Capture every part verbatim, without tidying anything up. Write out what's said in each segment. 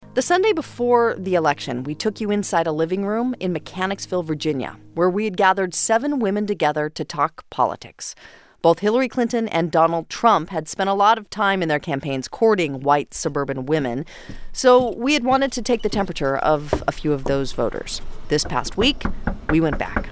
The Sunday before the election, we took you inside a living room in Mechanicsville, Virginia, where we had gathered seven women together to talk politics. Both Hillary Clinton and Donald Trump had spent a lot of time in their campaigns courting white suburban women, so we had wanted to take the temperature of a few of those voters. This past week, we went back.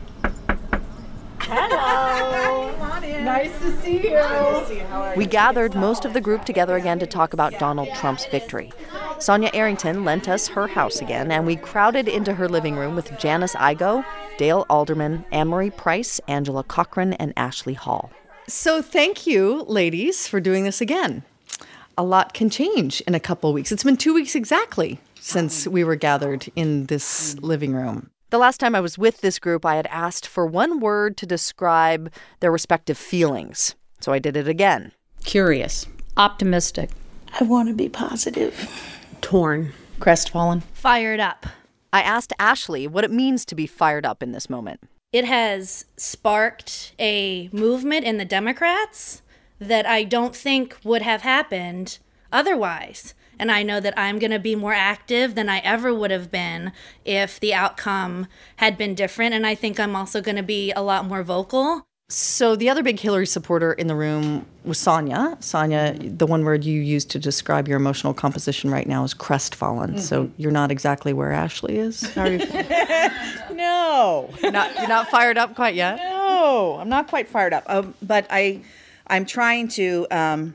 Hello. Come on in. Nice to see you. Nice to see you. How are you? We gathered most of the group together again to talk about Donald Trump's victory. Sonia Arrington lent us her house again, and we crowded into her living room with Janice Igoe, Dale Alderman, Anne-Marie Price, Angela Cochran, and Ashley Hall. So thank you, ladies, for doing this again. A lot can change in a couple of weeks. It's been two weeks exactly since we were gathered in this living room. The last time I was with this group, I had asked for one word to describe their respective feelings. So I did it again. Curious. Optimistic. I want to be positive. Torn. Crestfallen. Fired up. I asked Ashley what it means to be fired up in this moment. It has sparked a movement in the Democrats that I don't think would have happened otherwise. And I know that I'm going to be more active than I ever would have been if the outcome had been different. And I think I'm also going to be a lot more vocal. So the other big Hillary supporter in the room was Sonia. Sonia, the one word you used to describe your emotional composition right now is crestfallen. Mm-hmm. So you're not exactly where Ashley is. How are you feeling? No. You're not, you're not fired up quite yet? No, I'm not quite fired up. Um, but I, I'm trying to um,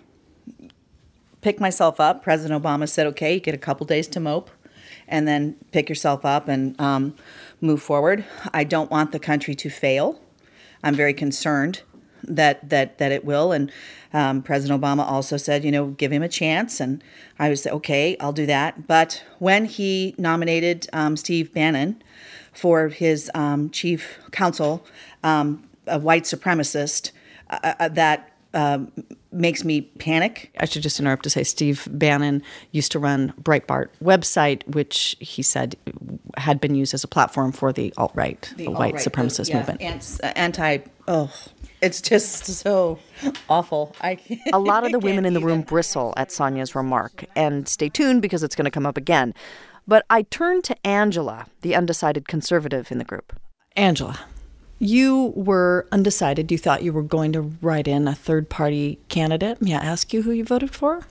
pick myself up. President Obama said, okay, you get a couple days to mope and then pick yourself up and um, move forward. I don't want the country to fail. I'm very concerned that that that it will. And um, President Obama also said, you know, give him a chance. And I was, okay, I'll do that. But when he nominated um, Steve Bannon for his um, chief counsel, um, a white supremacist, uh, uh, that um, makes me panic. I should just interrupt to say Steve Bannon used to run Breitbart website, which he said had been used as a platform for the alt-right, the, the white alt-right, supremacist yeah, movement. Anti, anti, oh, it's just so awful. I can't, a lot of the I women in the room even. bristle at Sonia's remark, and stay tuned because it's going to come up again. But I turned to Angela, the undecided conservative in the group. Angela, you were undecided. You thought you were going to write in a third-party candidate. May I ask you who you voted for?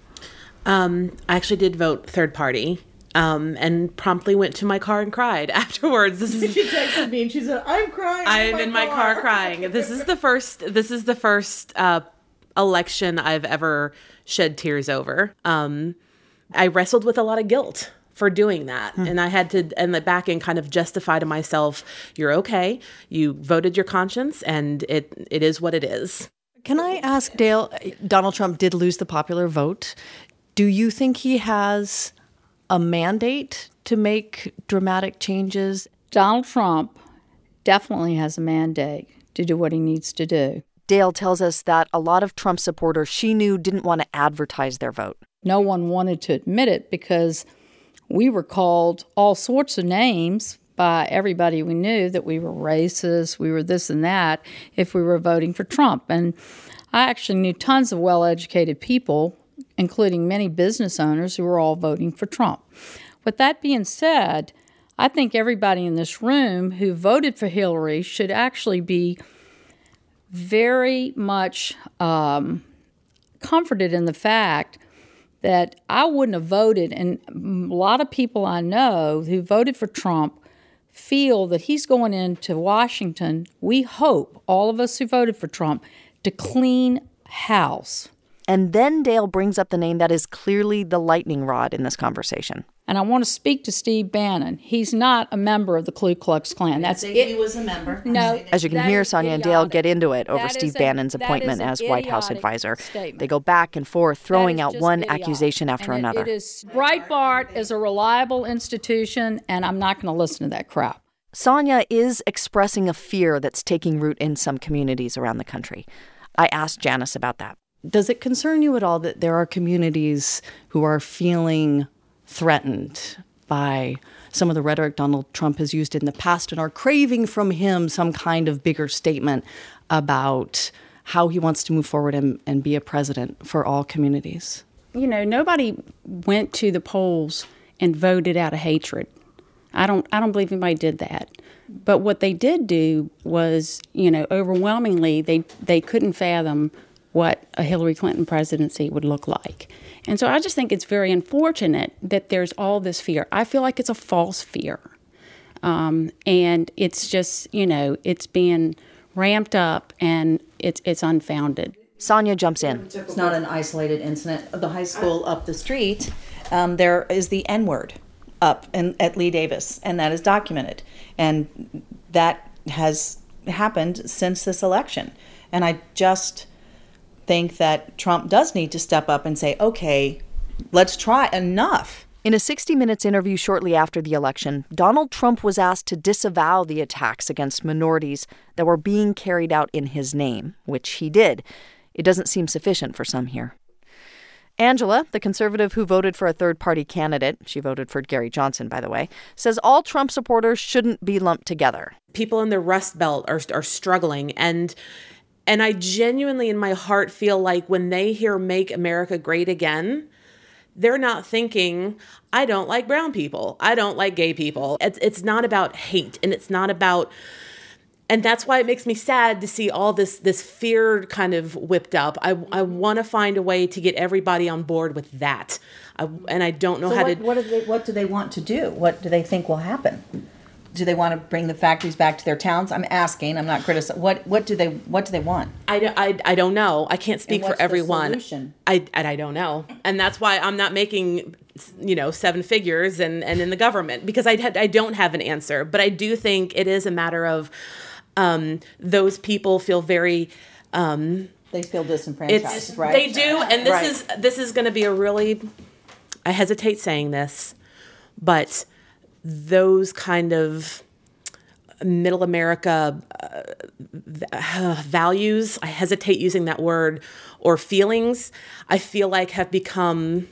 Um, I actually did vote third party. Um, and promptly went to my car and cried afterwards. This is, she texted me and she said, "I'm crying. I'm in in my my car. car crying." This is the first. This is the first uh, election I've ever shed tears over. Um, I wrestled with a lot of guilt for doing that, hmm. and I had to, and like back and kind of justify to myself, "You're okay. You voted your conscience, and it it is what it is." Can I ask Dale? Donald Trump did lose the popular vote. Do you think he has a mandate to make dramatic changes? Donald Trump definitely has a mandate to do what he needs to do. Dale tells us that a lot of Trump supporters she knew didn't want to advertise their vote. No one wanted to admit it because we were called all sorts of names by everybody we knew, that we were racist, we were this and that, if we were voting for Trump. And I actually knew tons of well-educated people, including many business owners, who were all voting for Trump. With that being said, I think everybody in this room who voted for Hillary should actually be very much um, comforted in the fact that I wouldn't have voted, and a lot of people I know who voted for Trump feel that he's going into Washington, we hope, all of us who voted for Trump, to clean house. And then Dale brings up the name that is clearly the lightning rod in this conversation. And I want to speak to Steve Bannon. He's not a member of the Ku Klux Klan. That's it. it. He was a member. No. As you can hear, Sonia and Dale get into it over That Steve a, Bannon's appointment as White House advisor. Statement. They go back and forth, throwing out one idiotic. accusation after and it, another. It is, Breitbart is a reliable institution, and I'm not going to listen to that crap. Sonia is expressing a fear that's taking root in some communities around the country. I asked Janice about that. Does it concern you at all that there are communities who are feeling threatened by some of the rhetoric Donald Trump has used in the past and are craving from him some kind of bigger statement about how he wants to move forward and, and be a president for all communities? You know, nobody went to the polls and voted out of hatred. I don't I don't believe anybody did that. But what they did do was, you know, overwhelmingly, they, they couldn't fathom what a Hillary Clinton presidency would look like. And so I just think it's very unfortunate that there's all this fear. I feel like it's a false fear. Um, and it's just, you know, it's being ramped up and it's it's unfounded. Sonia jumps in. It's not an isolated incident. The high school up the street, um, there is the N-word up in, at Lee Davis, and that is documented. And that has happened since this election. And I just think that Trump does need to step up and say, okay, let's try enough. In a sixty minutes interview shortly after the election, Donald Trump was asked to disavow the attacks against minorities that were being carried out in his name, which he did. It doesn't seem sufficient for some here. Angela, the conservative who voted for a third-party candidate, she voted for Gary Johnson, by the way, says all Trump supporters shouldn't be lumped together. People in the Rust Belt are are struggling, and and I genuinely in my heart feel like when they hear "Make America Great Again," they're not thinking, I don't like brown people, I don't like gay people. It's it's not about hate, and it's not about... And that's why it makes me sad to see all this this fear kind of whipped up. I, I want to find a way to get everybody on board with that. I, and I don't know so how what, to... What do, they, what do they want to do? What do they think will happen? Do they want to bring the factories back to their towns? I'm asking. I'm not criticizing. What what do they What do they want? I, I, I don't know. I can't speak And what's for everyone. The solution? I and I don't know, and that's why I'm not making, you know, seven figures and, and in the government, because I I don't have an answer. But I do think it is a matter of um, those people feel very. Um, they feel disenfranchised, it's, right? They do, and this right. is this is going to be a really. I hesitate saying this, but those kind of middle America uh, values, I hesitate using that word, or feelings, I feel like have become,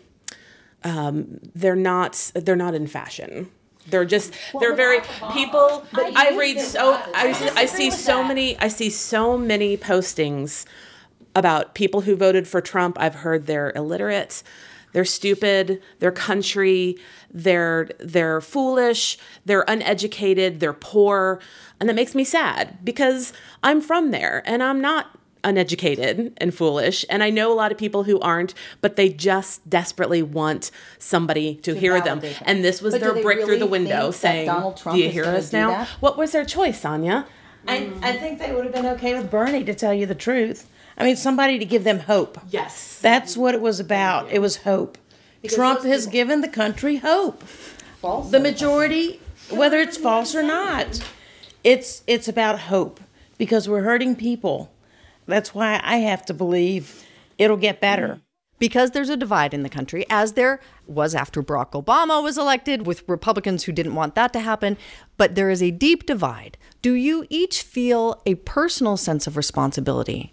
um, they're not, they're not in fashion. They're just, they're very, people, I read so, I, I see so many, I see so many postings about people who voted for Trump. I've heard they're illiterate, they're stupid, they're country, they're they're foolish, they're uneducated, they're poor. And that makes me sad because I'm from there and I'm not uneducated and foolish. And I know a lot of people who aren't, but they just desperately want somebody to, to hear them. them. And this was but their brick really through the window saying, Donald Trump do you hear us now? That? What was their choice, Sonia? I, I think they would have been okay with Bernie, to tell you the truth. I mean, somebody to give them hope. Yes. That's what it was about. It was hope. Because Trump has given the country hope. False. The majority, whether it's false or not, it's it's about hope because we're hurting people. That's why I have to believe it'll get better. Because there's a divide in the country, as there was after Barack Obama was elected, with Republicans who didn't want that to happen. But there is a deep divide. Do you each feel a personal sense of responsibility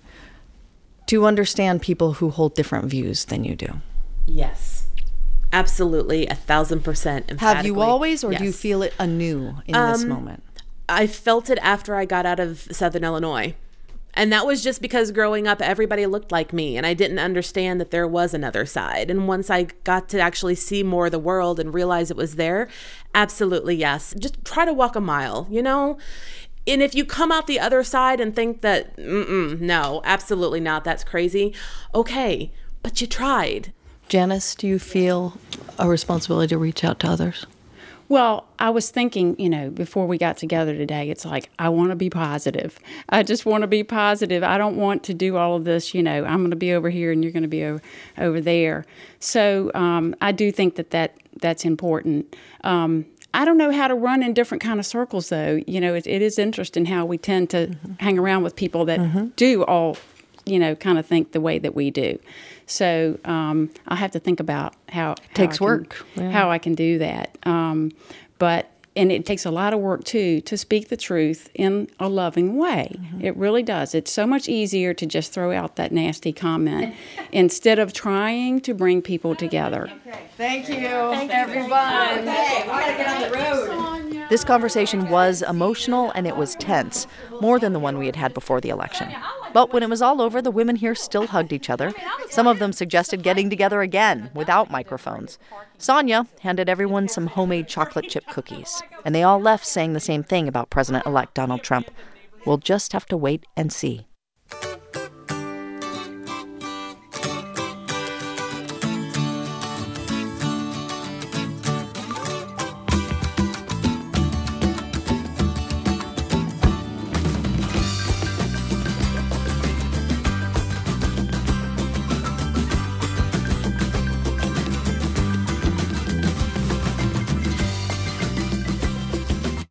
to understand people who hold different views than you do? Yes. Absolutely, a thousand percent emphatically. Have you always, or yes. do you feel it anew in um, this moment? I felt it after I got out of Southern Illinois. And that was just because growing up, everybody looked like me, and I didn't understand that there was another side. And once I got to actually see more of the world and realize it was there, absolutely yes. Just try to walk a mile, you know? And if you come out the other side and think that, mm-mm, no, absolutely not, that's crazy, okay, but you tried. Janice, do you feel a responsibility to reach out to others? Well, I was thinking, you know, before we got together today, it's like, I want to be positive. I just want to be positive. I don't want to do all of this, you know, I'm going to be over here and you're going to be over, over there. So um, I do think that, that that's important. Um, I don't know how to run in different kind of circles, though. You know, it, it is interesting how we tend to mm-hmm. hang around with people that mm-hmm. do all, you know, kind of think the way that we do. So um, I'll have to think about how, how it takes I can, work, yeah. how I can do that. Um, but and it takes a lot of work too to speak the truth in a loving way. Mm-hmm. It really does. It's so much easier to just throw out that nasty comment instead of trying to bring people together. Okay. Thank you, Thank everyone. You. Okay, we gotta get on the road. Sonia. This conversation was emotional and it was tense, more than the one we had had before the election. But when it was all over, the women here still hugged each other. Some of them suggested getting together again without microphones. Sonia handed everyone some homemade chocolate chip cookies, and they all left saying the same thing about President-elect Donald Trump. We'll just have to wait and see.